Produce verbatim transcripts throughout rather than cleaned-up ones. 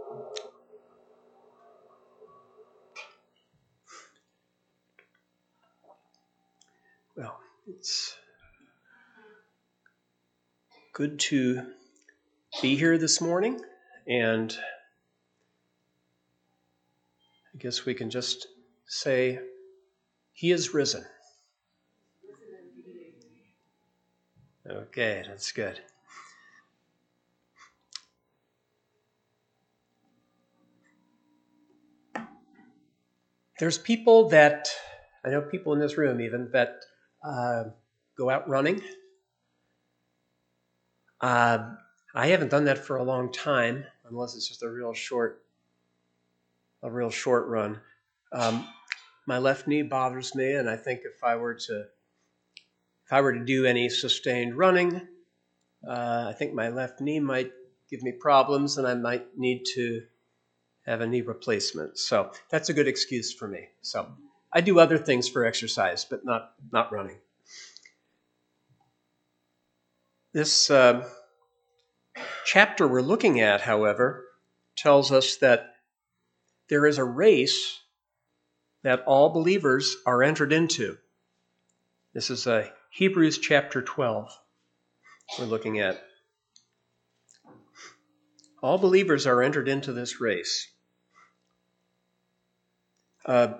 Well, it's good to be here this morning, and I guess we can just say, He is risen. Okay, that's good. There's people that, I know people in this room even, that uh, go out running. Uh, I haven't done that for a long time, unless it's just a real short, a real short run. Um, my left knee bothers me, and I think if I were to, if I were to do any sustained running, uh, I think my left knee might give me problems, and I might need to have a knee replacement. So that's a good excuse for me. So I do other things for exercise, but not not running. This uh, chapter we're looking at, however, tells us that there is a race that all believers are entered into. This is uh, Hebrews chapter twelve we're looking at. All believers are entered into this race. Uh,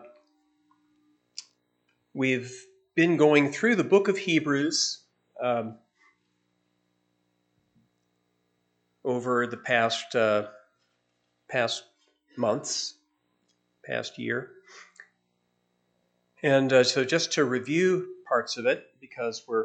we've been going through the book of Hebrews um, over the past uh, past months, past year. And uh, so just to review parts of it, because we're,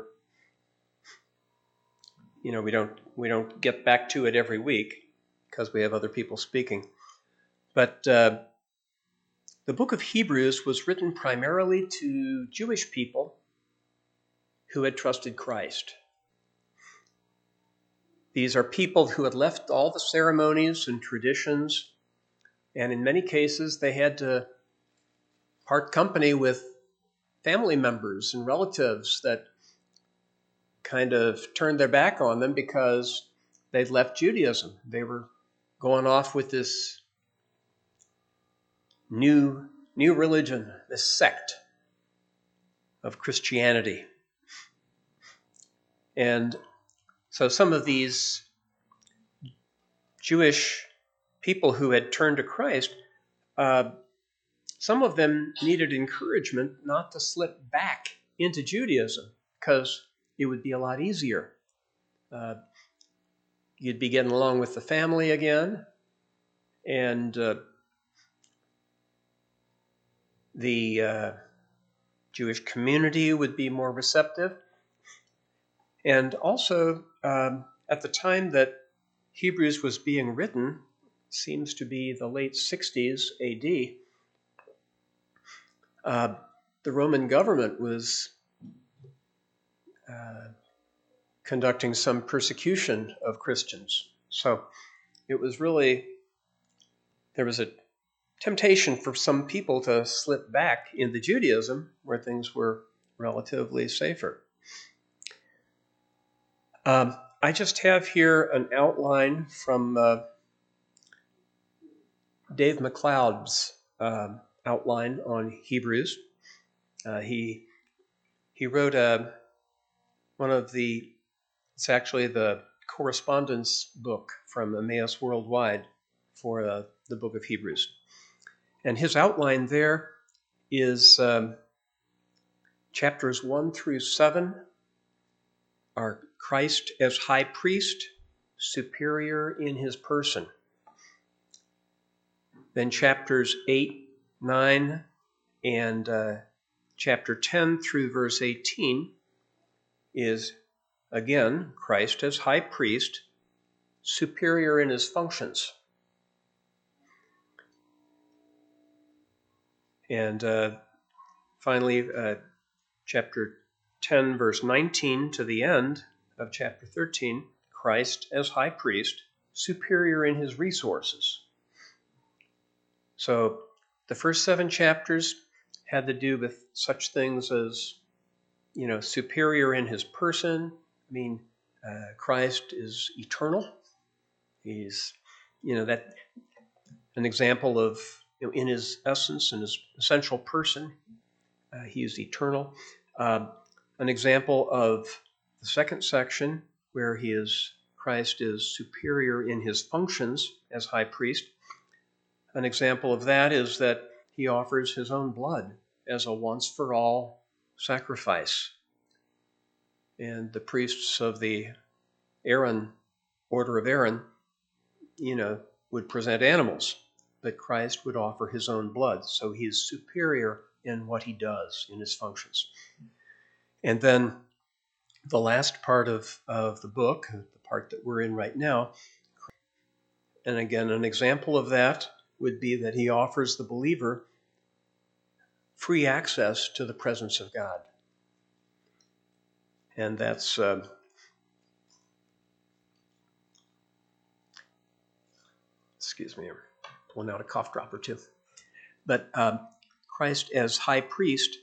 you know, we don't we don't get back to it every week because we have other people speaking. But uh, the book of Hebrews was written primarily to Jewish people who had trusted Christ. These are people who had left all the ceremonies and traditions, and in many cases they had to part company with family members and relatives that kind of turned their back on them because they'd left Judaism. They were going off with this new, new religion, this sect of Christianity. And so some of these Jewish people who had turned to Christ, uh, some of them needed encouragement not to slip back into Judaism because it would be a lot easier. Uh, you'd be getting along with the family again, and uh, the uh, Jewish community would be more receptive. And also, um, at the time that Hebrews was being written, seems to be the late sixties A D, uh, the Roman government was uh, conducting some persecution of Christians. So it was really, there was a temptation for some people to slip back into Judaism where things were relatively safer. Um, I just have here an outline from uh, Dave McLeod's uh, outline on Hebrews. Uh, he he wrote a one of the it's actually the correspondence book from Emmaus Worldwide for uh, the book of Hebrews, and his outline there is um, chapters one through seven are Christ as high priest, superior in his person. Then chapters eight, nine, and uh, chapter ten through verse eighteen is, again, Christ as high priest, superior in his functions. And uh, finally, uh, chapter ten, verse nineteen to the end of chapter thirteen, Christ as high priest, superior in his resources. So the first seven chapters had to do with such things as, you know, superior in his person. I mean, uh, Christ is eternal. He's, you know, that an example of, you know, in his essence, in his essential person, uh, he is eternal. Uh, an example of the second section, where he is Christ is superior in his functions as high priest. An example of that is that he offers his own blood as a once-for-all sacrifice. And the priests of the Aaron, order of Aaron, you know, would present animals, but Christ would offer his own blood. So he is superior in what he does, in his functions. And then the last part of, of the book, the part that we're in right now, and again, an example of that would be that he offers the believer free access to the presence of God. And that's uh, excuse me, I'm pulling out a cough drop or two. But um, Christ as high priest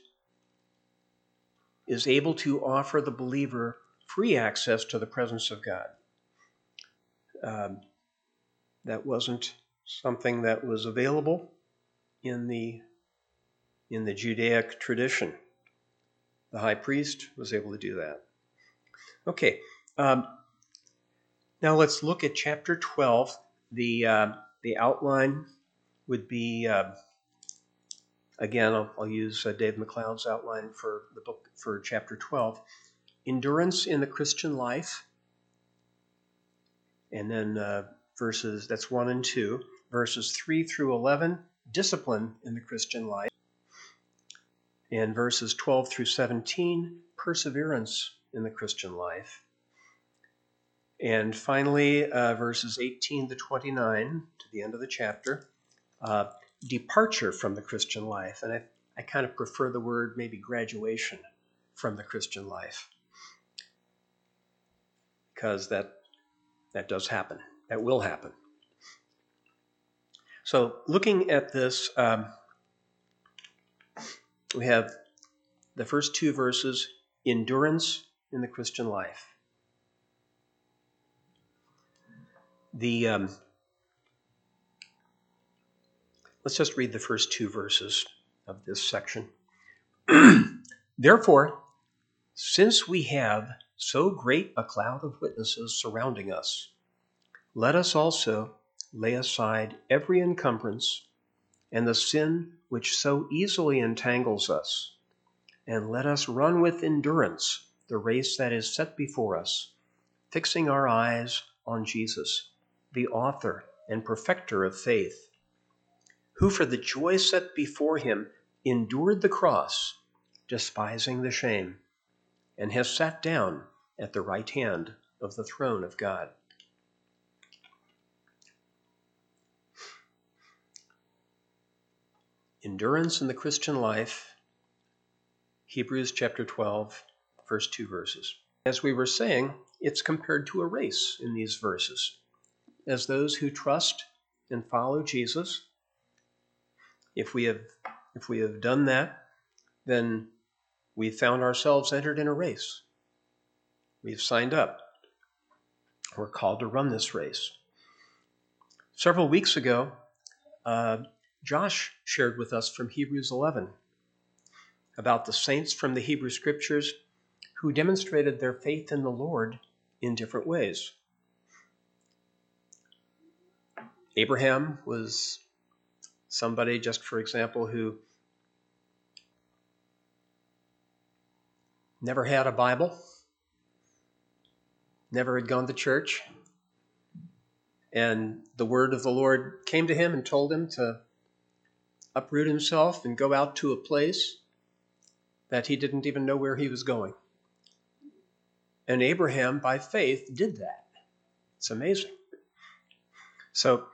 is able to offer the believer free access to the presence of God. Um, that wasn't something that was available in the in the Judaic tradition. The high priest was able to do that. Okay, um, now let's look at chapter twelve. The uh, the outline would be, uh, again, I'll, I'll use uh, Dave McLeod's outline for the book for chapter twelve. Endurance in the Christian life, and then uh, verses, that's one and two, verses three through eleven, discipline in the Christian life, and verses twelve through seventeen, perseverance in the Christian life. And finally, uh, verses eighteen to twenty-nine, to the end of the chapter, uh, departure from the Christian life. And I, I kind of prefer the word maybe graduation from the Christian life, because that, that does happen. That will happen. So looking at this, um, we have the first two verses, endurance in the Christian life. The um, let's just read the first two verses of this section. Therefore, since we have so great a cloud of witnesses surrounding us, let us also lay aside every encumbrance and the sin which so easily entangles us, and let us run with endurance the race that is set before us, fixing our eyes on Jesus, the author and perfecter of faith, who for the joy set before him endured the cross, despising the shame, and has sat down at the right hand of the throne of God. Endurance in the Christian life, Hebrews chapter twelve, first two verses. As we were saying, it's compared to a race in these verses. As those who trust and follow Jesus, if we have if we have done that, then we've found ourselves entered in a race. We've signed up. We're called to run this race. Several weeks ago, uh, Josh shared with us from Hebrews eleven about the saints from the Hebrew Scriptures who demonstrated their faith in the Lord in different ways. Abraham was somebody, just for example, who never had a Bible, never had gone to church, and the word of the Lord came to him and told him to uproot himself and go out to a place that he didn't even know where he was going. And Abraham, by faith, did that. It's amazing. So,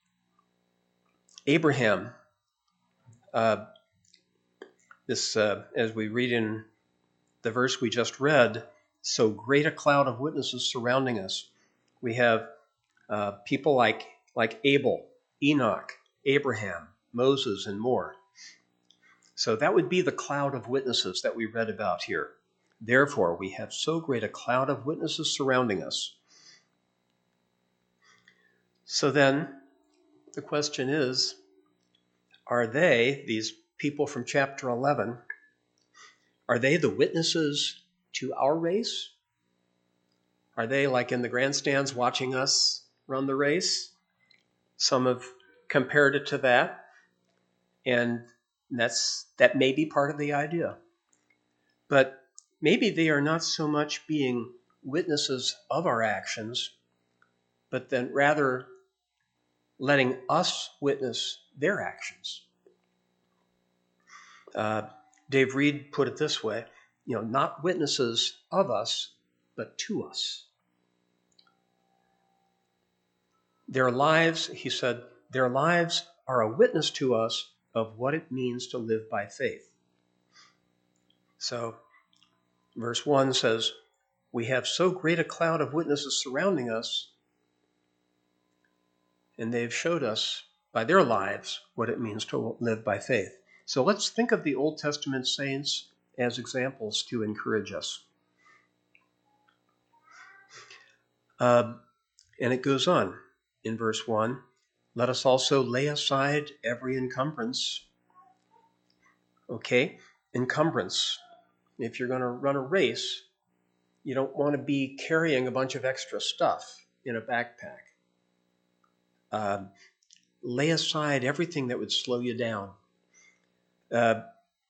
Abraham, uh, this, uh, as we read in the verse we just read, so great a cloud of witnesses surrounding us. We have uh, people like, like Abel, Enoch, Abraham, Moses, and more. So that would be the cloud of witnesses that we read about here. Therefore, we have so great a cloud of witnesses surrounding us. So then, the question is, are they, these people from chapter eleven, are they the witnesses to our race? Are they like in the grandstands watching us run the race? Some have compared it to that, and that's that may be part of the idea. But maybe they are not so much being witnesses of our actions, but then rather letting us witness their actions. Uh, Dave Reed put it this way, you know, not witnesses of us, but to us. Their lives, he said, their lives are a witness to us of what it means to live by faith. So, verse one says, we have so great a cloud of witnesses surrounding us, and they've showed us by their lives what it means to live by faith. So let's think of the Old Testament saints as examples to encourage us. Uh, and it goes on in verse one, let us also lay aside every encumbrance. Okay, encumbrance. If you're going to run a race, you don't want to be carrying a bunch of extra stuff in a backpack. Uh, lay aside everything that would slow you down. Uh,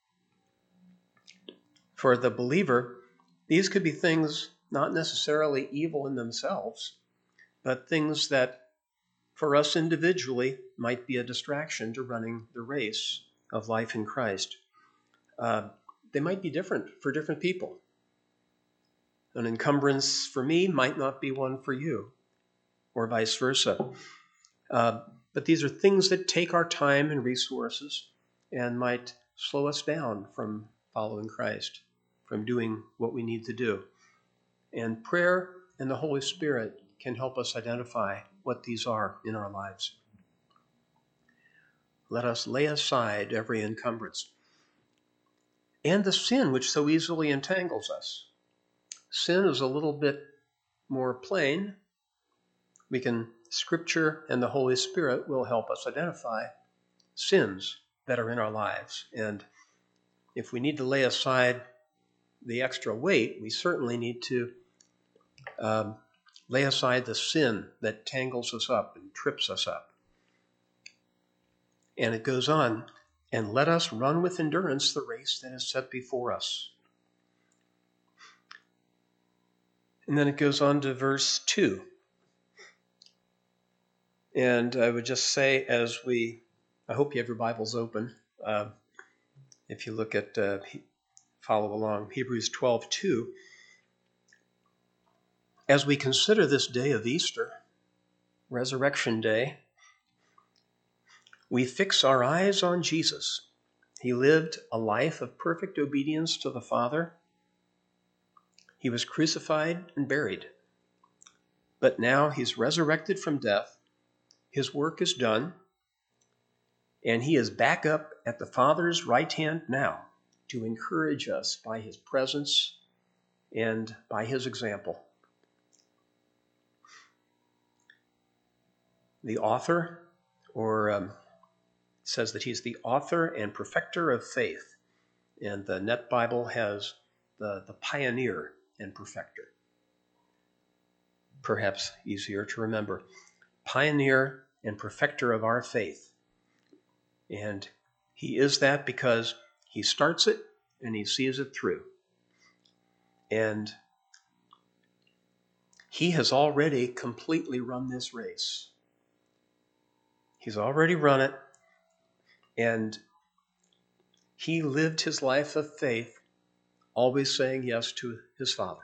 for the believer, these could be things not necessarily evil in themselves, but things that for us individually might be a distraction to running the race of life in Christ. Uh, they might be different for different people. An encumbrance for me might not be one for you, or vice versa. Uh, but these are things that take our time and resources and might slow us down from following Christ, from doing what we need to do. And prayer and the Holy Spirit can help us identify what these are in our lives. Let us lay aside every encumbrance and the sin which so easily entangles us. Sin is a little bit more plain. We can, Scripture and the Holy Spirit will help us identify sins that are in our lives. And if we need to lay aside the extra weight, we certainly need to um, lay aside the sin that tangles us up and trips us up. And it goes on, and let us run with endurance the race that is set before us. And then it goes on to verse two. And I would just say, as we, I hope you have your Bibles open. Uh, if you look at, uh, follow along, Hebrews twelve two. As we consider this day of Easter, Resurrection Day, we fix our eyes on Jesus. He lived a life of perfect obedience to the Father. He was crucified and buried. But now he's resurrected from death. His work is done. And he is back up at the Father's right hand now to encourage us by his presence and by his example. The author, or um, says that he's the author and perfecter of faith. And the Net Bible has the, the pioneer and perfecter. Perhaps easier to remember. Pioneer and perfecter of our faith. And he is that because he starts it and he sees it through. And he has already completely run this race. He's already run it, and he lived his life of faith, always saying yes to his Father.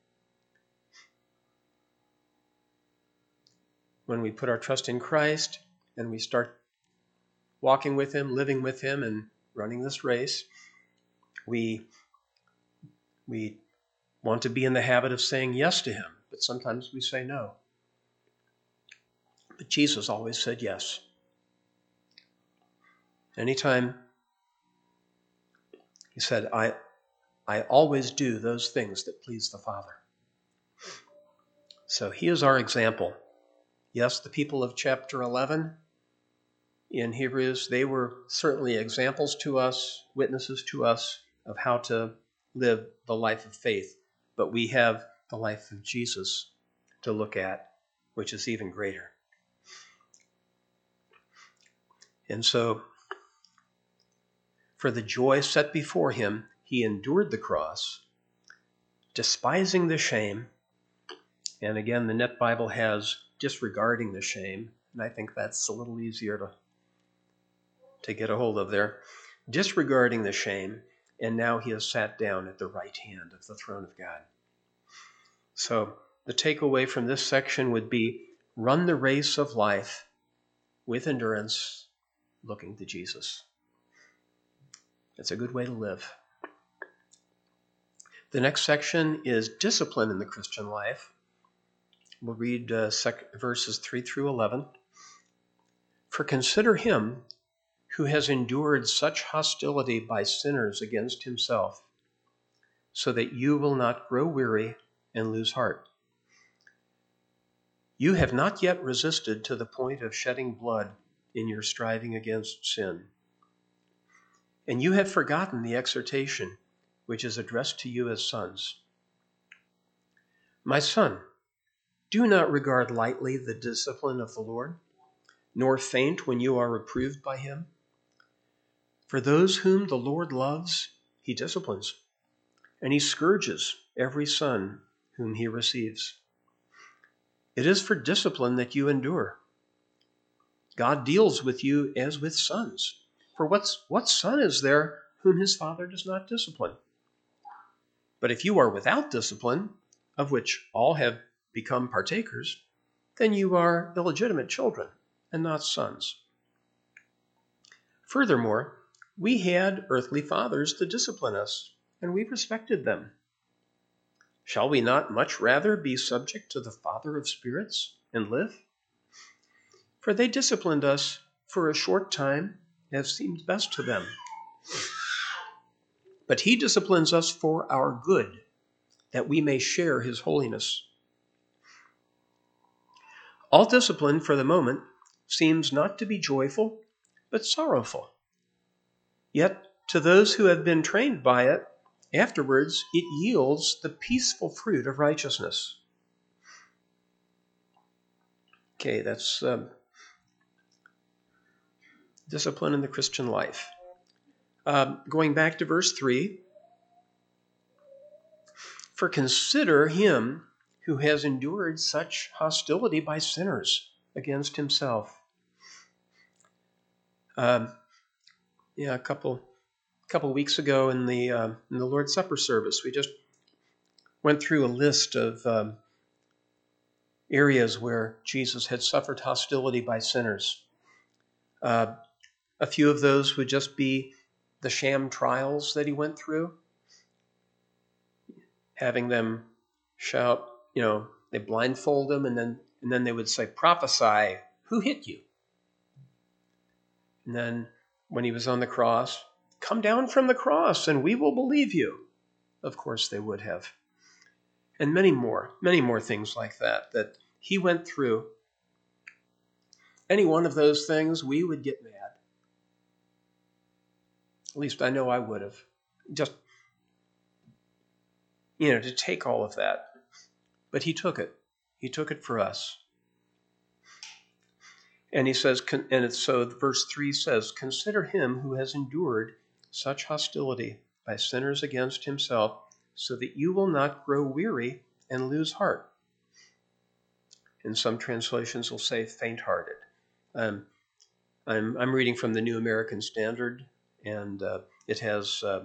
When we put our trust in Christ and we start walking with him, living with him, and running this race, we, we want to be in the habit of saying yes to him, but sometimes we say no. But Jesus always said yes. Anytime he said, I, I always do those things that please the Father. So he is our example. Yes, the people of chapter eleven in Hebrews, they were certainly examples to us, witnesses to us of how to live the life of faith. But we have the life of Jesus to look at, which is even greater. And so, for the joy set before him, he endured the cross, despising the shame. And again, the Net Bible has disregarding the shame, and I think that's a little easier to, to get a hold of there. Disregarding the shame, and now he has sat down at the right hand of the throne of God. So the takeaway from this section would be, run the race of life with endurance, looking to Jesus. It's a good way to live. The next section is discipline in the Christian life. We'll read uh, sec- verses three through eleven. For consider him who has endured such hostility by sinners against himself, so that you will not grow weary and lose heart. You have not yet resisted to the point of shedding blood in your striving against sin. And you have forgotten the exhortation which is addressed to you as sons. My son, do not regard lightly the discipline of the Lord, nor faint when you are reproved by him. For those whom the Lord loves, he disciplines, and he scourges every son whom he receives. It is for discipline that you endure. God deals with you as with sons. For what's, what son is there whom his father does not discipline? But if you are without discipline, of which all have become partakers, then you are illegitimate children and not sons. Furthermore, we had earthly fathers to discipline us, and we respected them. Shall we not much rather be subject to the Father of spirits and live? For they disciplined us for a short time as seemed best to them. But he disciplines us for our good, that we may share his holiness. All discipline for the moment seems not to be joyful, but sorrowful. Yet to those who have been trained by it, afterwards it yields the peaceful fruit of righteousness. Okay, that's um, discipline in the Christian life. Um, going back to verse three, for consider him who has endured such hostility by sinners against himself. Um, yeah, a couple couple weeks ago in the uh, in the Lord's Supper service, we just went through a list of um, areas where Jesus had suffered hostility by sinners. Uh, a few of those would just be the sham trials that he went through, having them shout, you know, they blindfold him, and then and then they would say, prophesy, who hit you? And then when he was on the cross, come down from the cross and we will believe you. Of course they would have. And many more, many more things like that, that he went through. Any one of those things, we would get mad. At least I know I would have. Just, you know, to take all of that. But he took it. He took it for us. And he says, and it's, so verse three says, consider him who has endured such hostility by sinners against himself, so that you will not grow weary and lose heart. And some translations will say faint-hearted. Um, I'm, I'm reading from the New American Standard, and uh, it has, uh,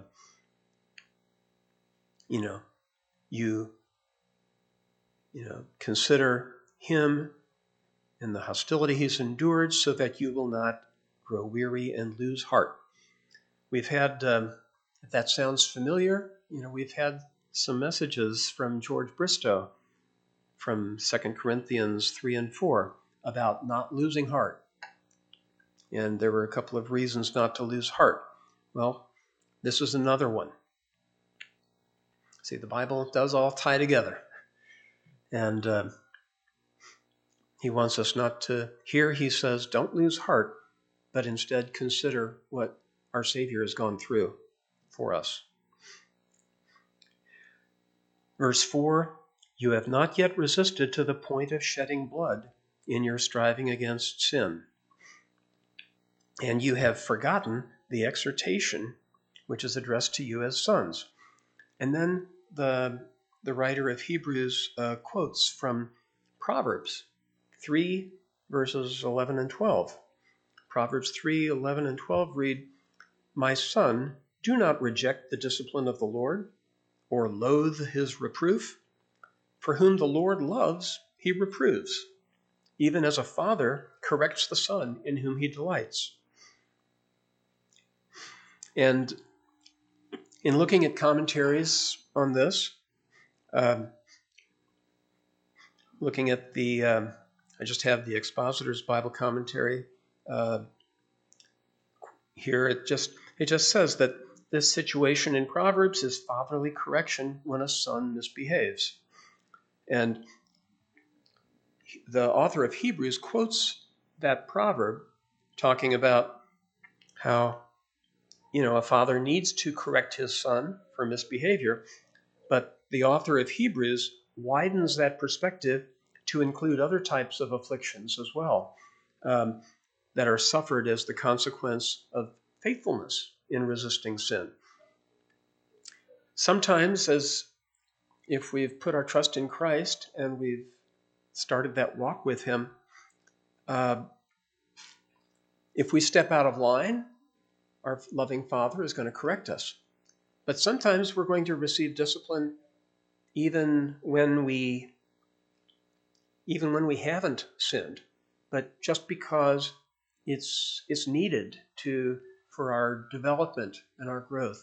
you know, you, you know, consider him and the hostility he's endured, so that you will not grow weary and lose heart. We've had, um, if that sounds familiar, you know, we've had some messages from George Bristow from Second Corinthians three and four about not losing heart. And there were a couple of reasons not to lose heart. Well, this is another one. See, the Bible does all tie together. And uh, he wants us not to, here he says, don't lose heart but instead consider what our Savior has gone through for us. Verse four, you have not yet resisted to the point of shedding blood in your striving against sin, and you have forgotten the exhortation which is addressed to you as sons. And then the, the writer of Hebrews uh, quotes from Proverbs three, verses eleven and twelve. Proverbs three, eleven and twelve read, my son, do not reject the discipline of the Lord, or loathe his reproof. For whom the Lord loves, he reproves, even as a father corrects the son in whom he delights. And in looking at commentaries on this, um, looking at the, um, I just have the Expositor's Bible Commentary uh, here. It just it just says that this situation in Proverbs is fatherly correction when a son misbehaves. And the author of Hebrews quotes that proverb, talking about how, you know, a father needs to correct his son for misbehavior, but the author of Hebrews widens that perspective to include other types of afflictions as well, um, that are suffered as the consequence of faithfulness in resisting sin. Sometimes, as if we've put our trust in Christ and we've started that walk with him, uh, if we step out of line, our loving Father is going to correct us. But sometimes we're going to receive discipline even when we even when we haven't sinned, but just because it's it's needed to for our development and our growth.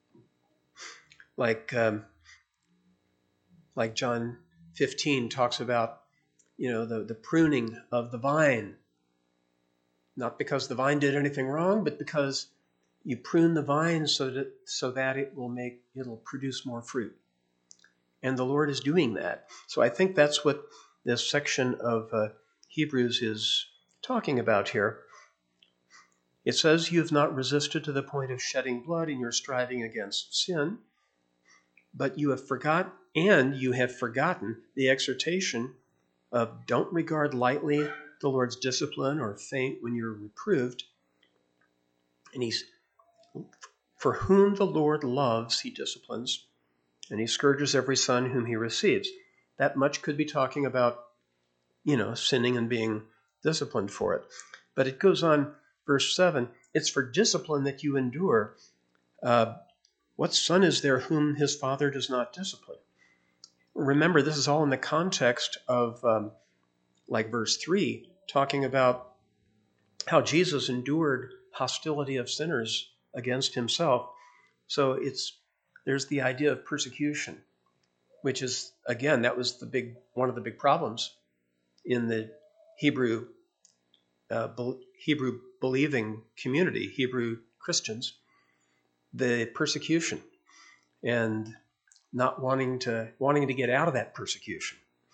Like um, like John fifteen talks about, you know, the, the pruning of the vine. Not because the vine did anything wrong, but because you prune the vine so that so that it will make it'll produce more fruit. And the Lord is doing that. So I think that's what this section of uh, Hebrews is talking about here. It says, you have not resisted to the point of shedding blood in your striving against sin, but you have forgot, and you have forgotten the exhortation of don't regard lightly the Lord's discipline or faint when you're reproved. And he's, for whom the Lord loves, he disciplines, and he scourges every son whom he receives. That much could be talking about, you know, sinning and being disciplined for it. But it goes on, verse seven, it's for discipline that you endure. Uh, what son is there whom his father does not discipline? Remember, this is all in the context of, um, like verse three, talking about how Jesus endured hostility of sinners against himself. So it's there's the idea of persecution, which is, again, that was the big one of the big problems in the Hebrew uh, Hebrew believing community, Hebrew Christians, the persecution and not wanting to wanting to get out of that persecution.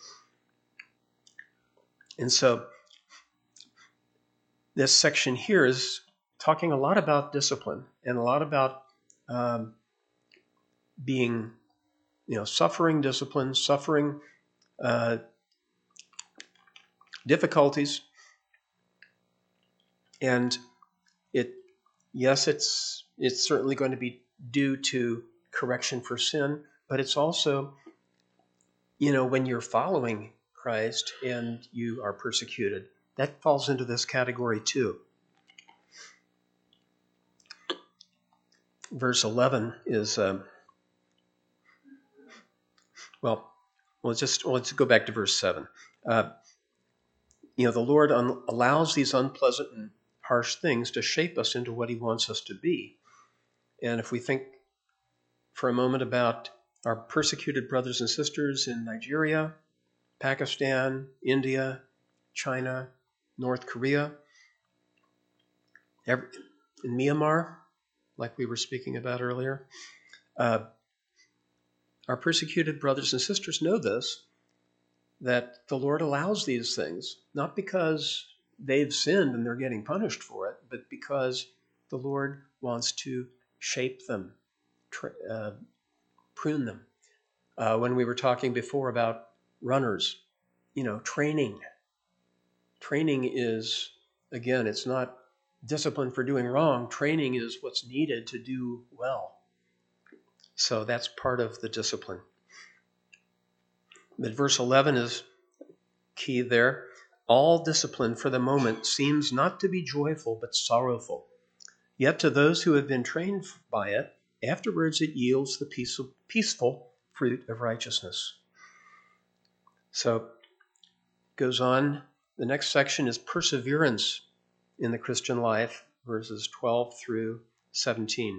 And so this section here is talking a lot about discipline and a lot about um, being, you know, suffering discipline, suffering uh, difficulties. And it, yes, it's it's certainly going to be due to correction for sin, but it's also, you know, when you're following Christ and you are persecuted, that falls into this category too. Verse eleven is, um, well, let's just let's go back to verse seven. Uh, you know, the Lord un- allows these unpleasant and harsh things to shape us into what he wants us to be. And if we think for a moment about our persecuted brothers and sisters in Nigeria, Pakistan, India, China, North Korea, every, in Myanmar, like we were speaking about earlier, uh, our persecuted brothers and sisters know this, that the Lord allows these things, not because they've sinned and they're getting punished for it, but because the Lord wants to shape them, tra- uh, prune them. Uh, when we were talking before about runners, you know, training. Training is, again, it's not discipline for doing wrong. Training is what's needed to do well. So that's part of the discipline. But verse eleven is key there. All discipline for the moment seems not to be joyful, but sorrowful. Yet to those who have been trained by it, afterwards it yields the peaceful fruit of righteousness. So it goes on. The next section is perseverance in the Christian life, verses twelve through seventeen.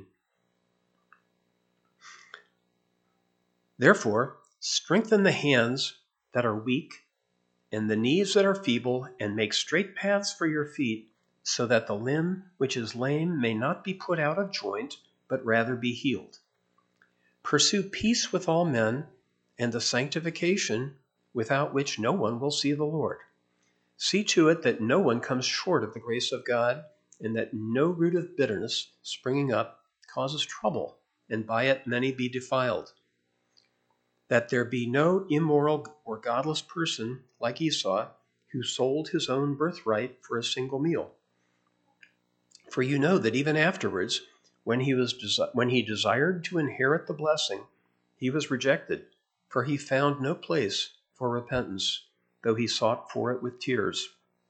Therefore, strengthen the hands that are weak and the knees that are feeble, and make straight paths for your feet, so that the limb which is lame may not be put out of joint, but rather be healed. Pursue peace with all men and the sanctification without which no one will see the Lord. See to it that no one comes short of the grace of God, and that no root of bitterness springing up causes trouble, and by it many be defiled. That there be no immoral or godless person like Esau, who sold his own birthright for a single meal. For you know that even afterwards, when he was desi- when he desired to inherit the blessing, he was rejected, for he found no place for repentance, though he sought for it with tears.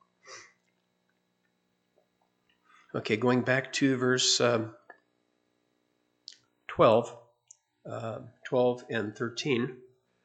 Okay, going back to verse um, twelve, uh, twelve and thirteen.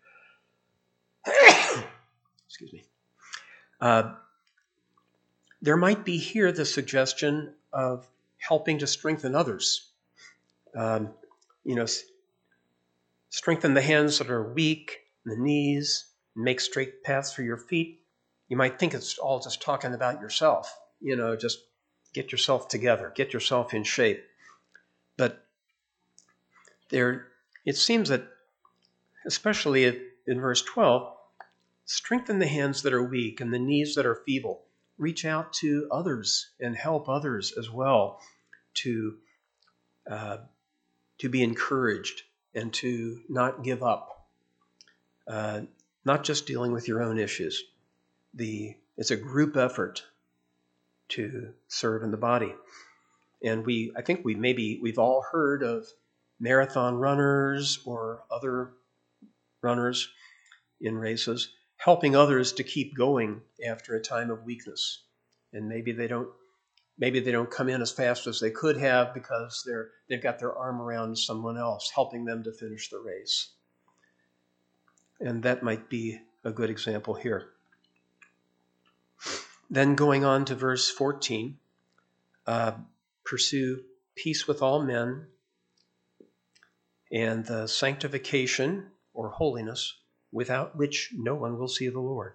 Excuse me. Uh, there might be here the suggestion of helping to strengthen others. Um, you know, s- strengthen the hands that are weak, the knees, make straight paths for your feet. You might think it's all just talking about yourself. You know, just get yourself together, get yourself in shape. But there, it seems that, especially in verse twelve, strengthen the hands that are weak and the knees that are feeble. Reach out to others and help others as well to uh, to be encouraged and to not give up. Uh, not just dealing with your own issues. The it's a group effort to serve in the body. And we, I think we maybe we've all heard of marathon runners or other runners in races helping others to keep going after a time of weakness. And maybe they don't maybe they don't come in as fast as they could have because they're they've got their arm around someone else helping them to finish the race. And that might be a good example here. Then going on to verse fourteen, uh, pursue peace with all men and the sanctification or holiness without which no one will see the Lord.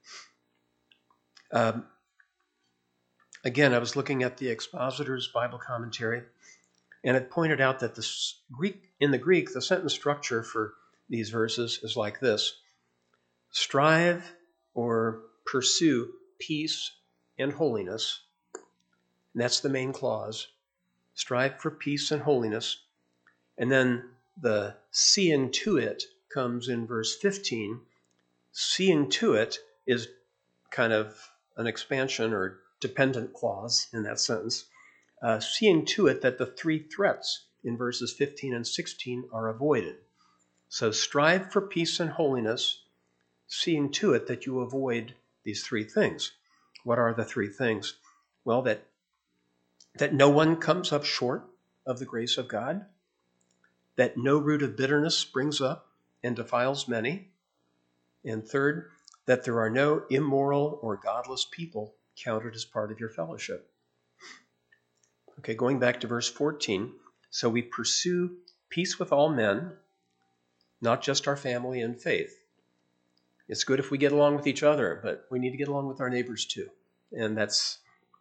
Um, again, I was looking at the Expositor's Bible commentary, and it pointed out that the Greek, in the Greek, the sentence structure for these verses is like this: strive or pursue peace and holiness. And that's the main clause. Strive for peace and holiness. And then the seeing to it comes in verse fifteen. Seeing to it is kind of an expansion or dependent clause in that sentence. Uh, seeing to it that the three threats in verses fifteen and sixteen are avoided. So strive for peace and holiness, seeing to it that you avoid these three things. What are the three things? Well, that, that no one comes up short of the grace of God, that no root of bitterness springs up and defiles many, and third, that there are no immoral or godless people counted as part of your fellowship. Okay, going back to verse fourteen. So we pursue peace with all men, not just our family and faith. It's good if we get along with each other, but we need to get along with our neighbors too. And that's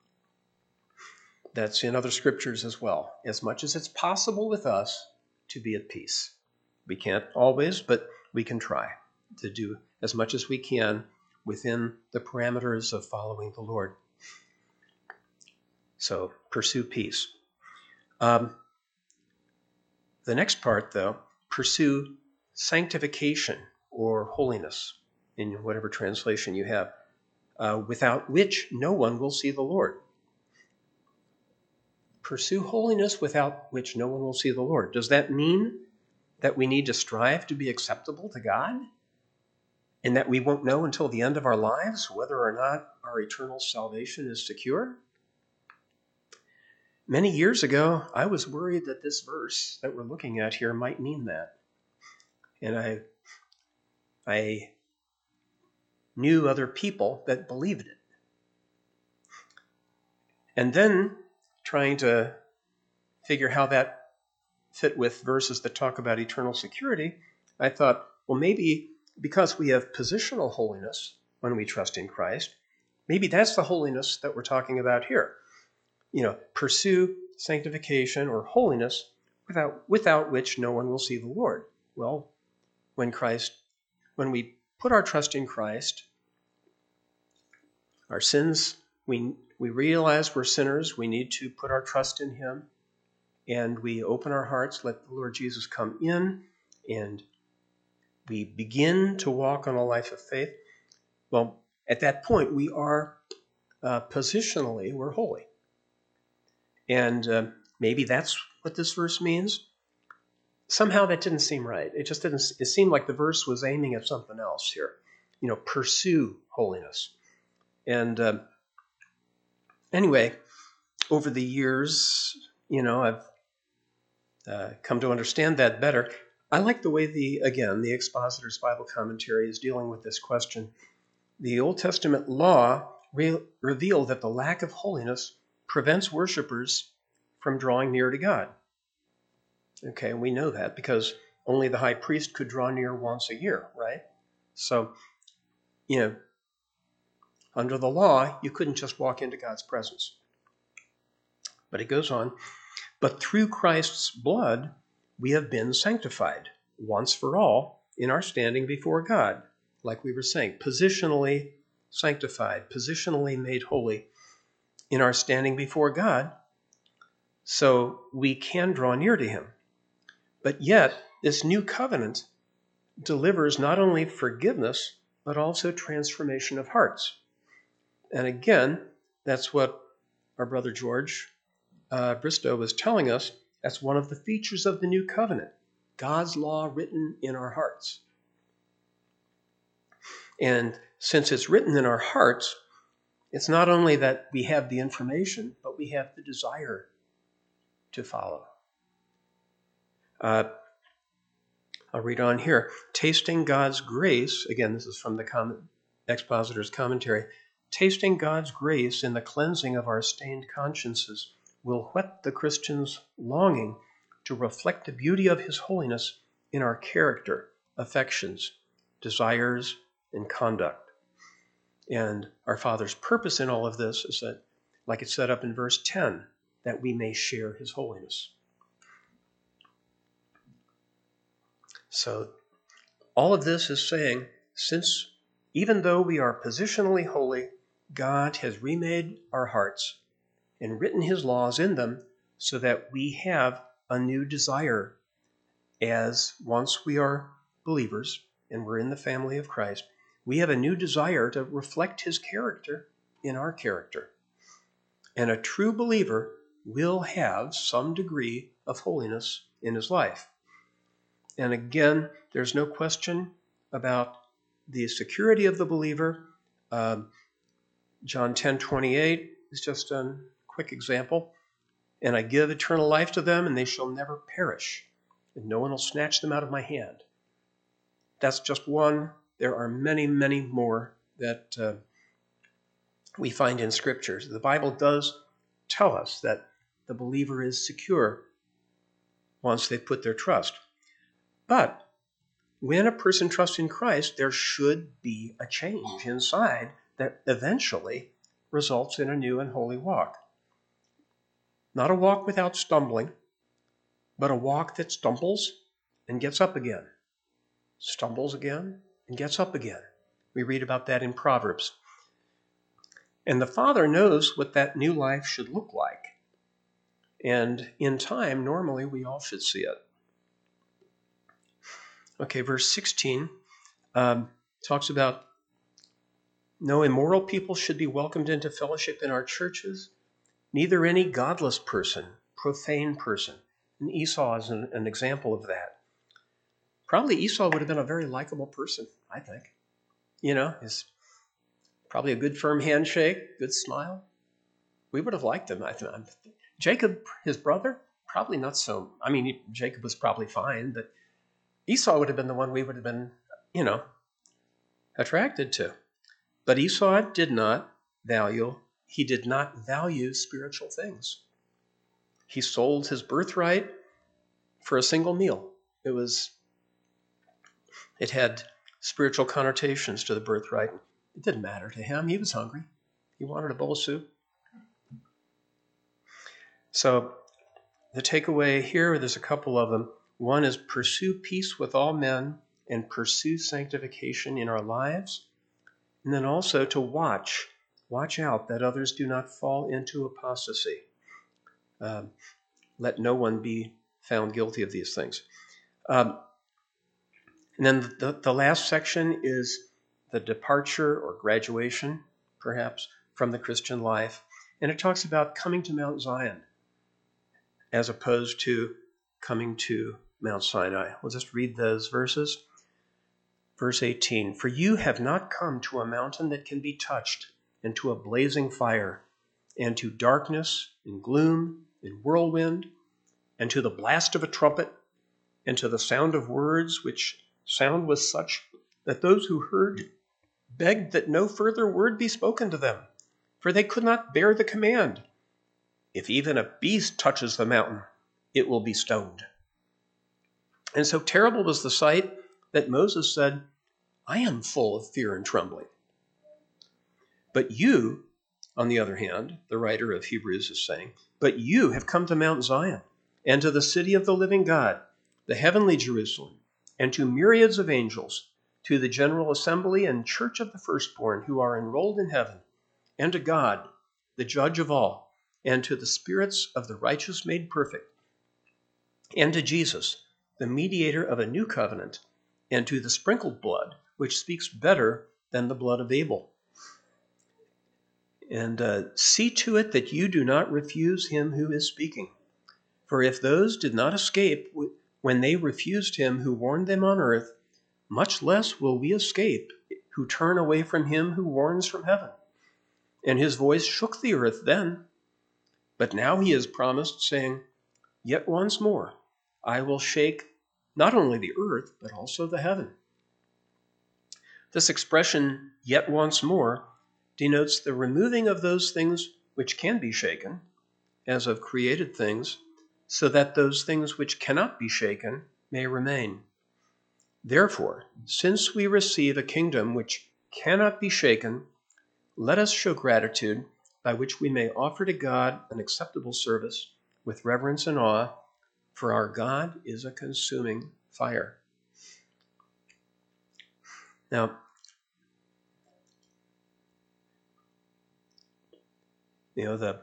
that's in other scriptures as well. As much as it's possible with us to be at peace. We can't always, but we can try to do as much as we can within the parameters of following the Lord. So pursue peace. Um, the next part, though, pursue sanctification or holiness in whatever translation you have, uh, without which no one will see the Lord. Pursue holiness without which no one will see the Lord. Does that mean that we need to strive to be acceptable to God? And that we won't know until the end of our lives whether or not our eternal salvation is secure? Many years ago, I was worried that this verse that we're looking at here might mean that. And I, I knew other people that believed it. And then trying to figure how that fit with verses that talk about eternal security, I thought, well, maybe because we have positional holiness when we trust in Christ, maybe that's the holiness that we're talking about here. You know, pursue sanctification or holiness without, without which no one will see the Lord. Well, when Christ, when we put our trust in Christ, our sins, we, we realize we're sinners, we need to put our trust in him, and we open our hearts, let the Lord Jesus come in, and we begin to walk on a life of faith. Well, at that point, we are uh, positionally, we're holy. And uh, maybe that's what this verse means. Somehow that didn't seem right. It just didn't, it seemed like the verse was aiming at something else here. You know, pursue holiness. And uh, anyway, over the years, you know, I've uh, come to understand that better. I like the way the, again, the Expositor's Bible Commentary is dealing with this question. The Old Testament law re- revealed that the lack of holiness prevents worshipers from drawing near to God. Okay, we know that because only the high priest could draw near once a year, right? So, you know, under the law, you couldn't just walk into God's presence. But it goes on, but through Christ's blood, we have been sanctified once for all in our standing before God. Like we were saying, positionally sanctified, positionally made holy in our standing before God, so we can draw near to him. But yet, this new covenant delivers not only forgiveness, but also transformation of hearts. And again, that's what our brother George uh, Bristow was telling us. That's one of the features of the new covenant, God's law written in our hearts. And since it's written in our hearts, it's not only that we have the information, but we have the desire to follow. Uh, I'll read on here. Tasting God's grace, again, this is from the comment, Expositor's Commentary. Tasting God's grace in the cleansing of our stained consciences will whet the Christian's longing to reflect the beauty of his holiness in our character, affections, desires, and conduct. And our Father's purpose in all of this is that, like it's set up in verse ten, that we may share his holiness. So all of this is saying, since even though we are positionally holy, God has remade our hearts and written his laws in them so that we have a new desire as once we are believers and we're in the family of Christ, we have a new desire to reflect his character in our character. And a true believer will have some degree of holiness in his life. And again, there's no question about the security of the believer. Um, John ten twenty-eight is just a quick example. And I give eternal life to them, and they shall never perish, and no one will snatch them out of my hand. That's just one. There are many, many more that uh, we find in Scriptures. The Bible does tell us that the believer is secure once they put their trust. But when a person trusts in Christ, there should be a change inside that eventually results in a new and holy walk. Not a walk without stumbling, but a walk that stumbles and gets up again. Stumbles again and gets up again. We read about that in Proverbs. And the Father knows what that new life should look like. And in time, normally, we all should see it. Okay, verse sixteen um, talks about no immoral people should be welcomed into fellowship in our churches, neither any godless person, profane person. And Esau is an, an example of that. Probably Esau would have been a very likable person, I think. You know, he's probably a good firm handshake, good smile. We would have liked him, I think. Jacob, his brother, probably not so. I mean, Jacob was probably fine, but Esau would have been the one we would have been, you know, attracted to. But Esau did not value, he did not value spiritual things. He sold his birthright for a single meal. It was, it had spiritual connotations to the birthright. It didn't matter to him. He was hungry. He wanted a bowl of soup. So the takeaway here, there's a couple of them. One is pursue peace with all men and pursue sanctification in our lives. And then also to watch, watch out that others do not fall into apostasy. Um, let no one be found guilty of these things. Um, and then the, the last section is the departure or graduation, perhaps, from the Christian life. And it talks about coming to Mount Zion as opposed to coming to Mount Sinai. We'll just read those verses. Verse eighteen, for you have not come to a mountain that can be touched, and to a blazing fire, and to darkness, and gloom, and whirlwind, and to the blast of a trumpet, and to the sound of words, which sound was such that those who heard begged that no further word be spoken to them, for they could not bear the command. If even a beast touches the mountain, it will be stoned. And so terrible was the sight that Moses said, I am full of fear and trembling. But you, on the other hand, the writer of Hebrews is saying, but you have come to Mount Zion, and to the city of the living God, the heavenly Jerusalem, and to myriads of angels, to the general assembly and church of the firstborn who are enrolled in heaven, and to God, the judge of all, and to the spirits of the righteous made perfect, and to Jesus, the mediator of a new covenant, and to the sprinkled blood, which speaks better than the blood of Abel. And uh, see to it that you do not refuse him who is speaking. For if those did not escape when they refused him who warned them on earth, much less will we escape who turn away from him who warns from heaven. And his voice shook the earth then. But now he has promised, saying, yet once more I will shake not only the earth, but also the heaven. This expression, yet once more, denotes the removing of those things which can be shaken, as of created things, so that those things which cannot be shaken may remain. Therefore, since we receive a kingdom which cannot be shaken, let us show gratitude by which we may offer to God an acceptable service with reverence and awe, for our God is a consuming fire. Now, you know, the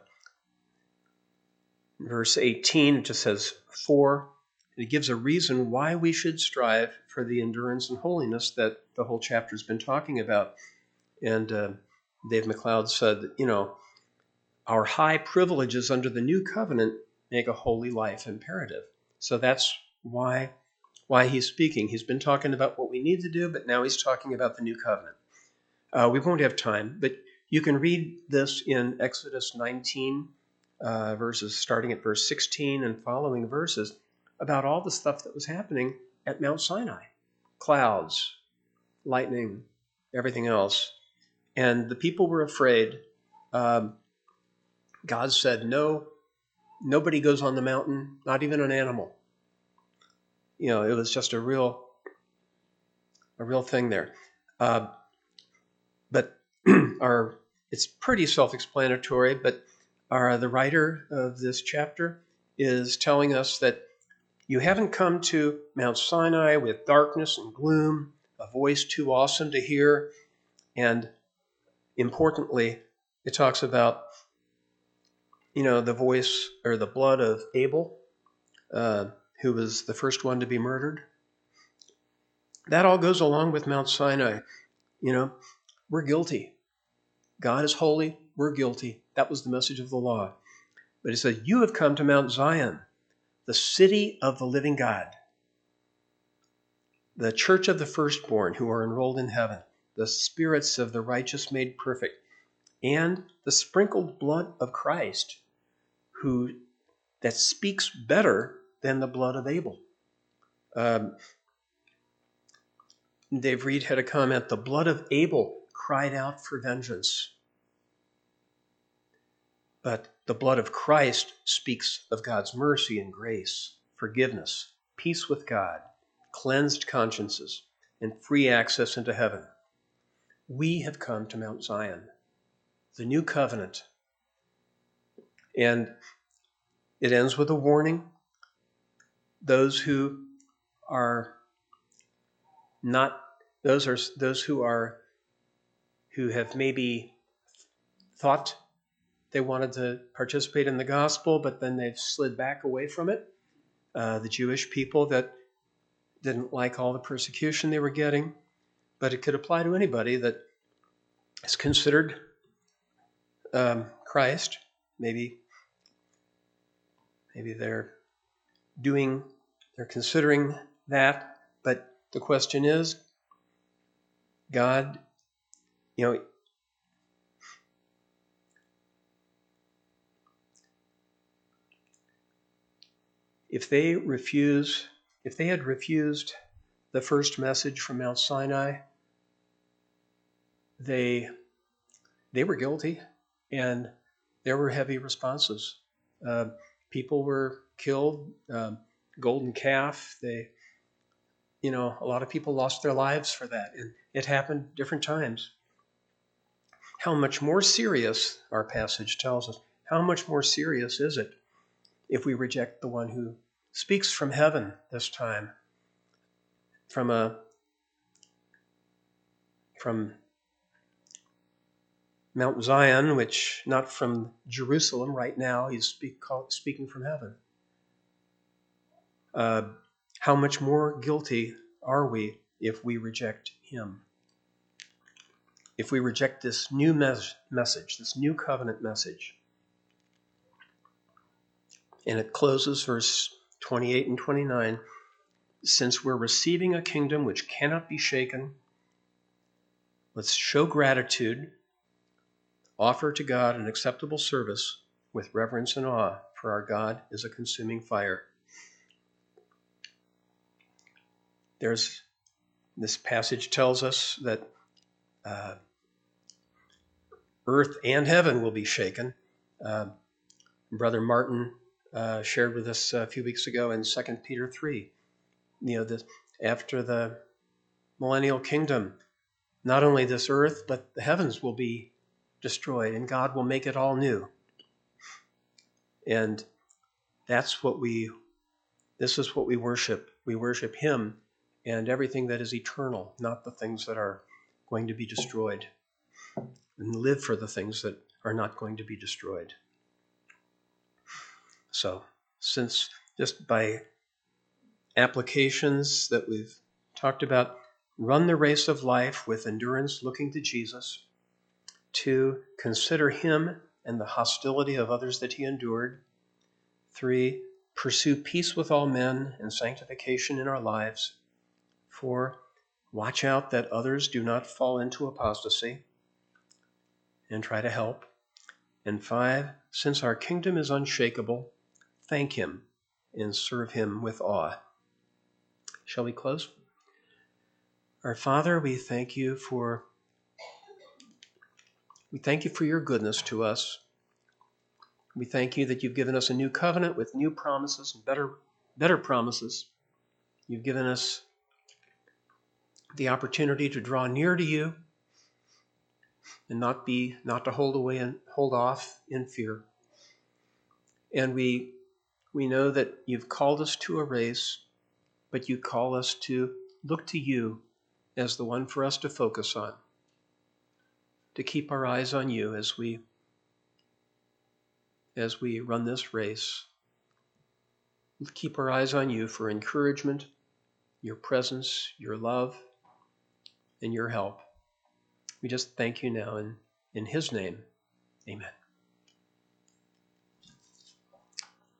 verse eighteen, it just says for. It gives a reason why we should strive for the endurance and holiness that the whole chapter's been talking about. And uh, Dave McLeod said, that, you know, our high privileges under the new covenant make a holy life imperative. So that's why, why he's speaking. He's been talking about what we need to do, but now he's talking about the new covenant. Uh, we won't have time, but you can read this in Exodus nineteen, uh, verses starting at verse sixteen and following verses, about all the stuff that was happening at Mount Sinai. Clouds, lightning, everything else. And the people were afraid. Um, God said, no, nobody goes on the mountain, not even an animal. You know, it was just a real, a real thing there. Uh, but our, it's pretty self-explanatory, but our, the writer of this chapter is telling us that you haven't come to Mount Sinai with darkness and gloom, a voice too awesome to hear, and importantly, it talks about, you know, the voice or the blood of Abel, uh, who was the first one to be murdered. That all goes along with Mount Sinai. You know, we're guilty. God is holy. We're guilty. That was the message of the law. But he said, you have come to Mount Zion, the city of the living God, the church of the firstborn who are enrolled in heaven, the spirits of the righteous made perfect, and the sprinkled blood of Christ, who that speaks better than the blood of Abel. Um, Dave Reed had a comment, the blood of Abel cried out for vengeance. But the blood of Christ speaks of God's mercy and grace, forgiveness, peace with God, cleansed consciences, and free access into heaven. We have come to Mount Zion, the new covenant. And it ends with a warning. Those who are not, those are those who are, who have maybe thought they wanted to participate in the gospel, but then they've slid back away from it. Uh, the Jewish people that didn't like all the persecution they were getting, but it could apply to anybody that is considered um, Christ. Maybe, maybe they're doing, they're considering that, but the question is, God, you know, if they refuse, if they had refused the first message from Mount Sinai, they they were guilty, and there were heavy responses. Uh, people were killed. Um, golden calf. They, you know, a lot of people lost their lives for that, and it happened different times. How much more serious, our passage tells us, how much more serious is it if we reject the one who speaks from heaven this time, from a from Mount Zion, which not from Jerusalem right now, he's speak, call, speaking from heaven. Uh, how much more guilty are we if we reject him? If we reject this new mes- message, this new covenant message. And it closes verse twenty-eight and twenty-nine. Since we're receiving a kingdom which cannot be shaken, let's show gratitude, offer to God an acceptable service with reverence and awe, for our God is a consuming fire. There's, this passage tells us that uh, earth and heaven will be shaken. Uh, Brother Martin uh, shared with us a few weeks ago in Second Peter three. You know, the, after the millennial kingdom, not only this earth, but the heavens will be destroyed, and God will make it all new. And that's what we, this is what we worship. We worship him and everything that is eternal, not the things that are going to be destroyed, and live for the things that are not going to be destroyed. So, since just by applications that we've talked about, run the race of life with endurance, looking to Jesus. Two, consider him and the hostility of others that he endured. Three, pursue peace with all men and sanctification in our lives. Four, watch out that others do not fall into apostasy and try to help. And five, since our kingdom is unshakable, thank him and serve him with awe. Shall we close? Our Father, we thank you for we thank you for your goodness to us. We thank you that you've given us a new covenant with new promises and better, better promises. You've given us the opportunity to draw near to you and not be, not to hold away and hold off in fear. And we, we know that you've called us to a race, but you call us to look to you as the one for us to focus on, to keep our eyes on you as we as we run this race. Keep our eyes on you for encouragement, your presence, your love, and your help. We just thank you now in, in his name. Amen.